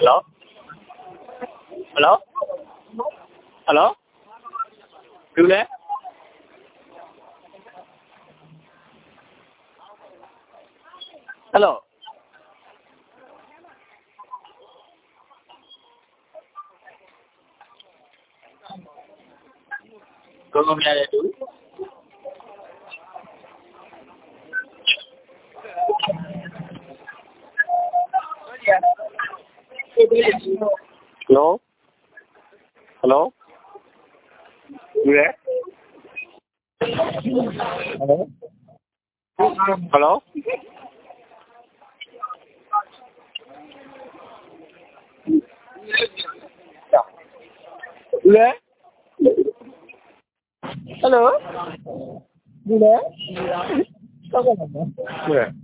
Hello? Hello? Hello? Who there? Hello? Có con nghe chú. Hello? Hello? You there? Hello? Hello? You there? Hello? You there? Sao không?